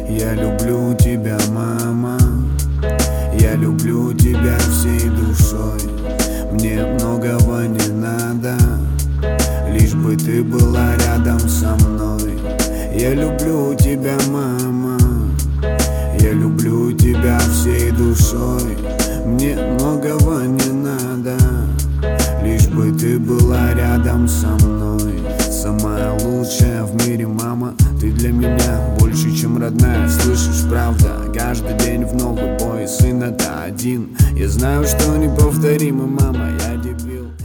Я люблю тебя, мама. Я люблю тебя всей душой. Мне многого не надо, лишь бы ты была рядом со мной. Я люблю тебя, мама. Я люблю тебя всей душой. Мне многого не надо, лишь бы ты была рядом со мной. Самая лучшая в мире, мама. Ты для меня больше, чем родная. Слышишь, правда, каждый день в новый бой. Сын это один. Я знаю, что неповторимый, мама, я дебил.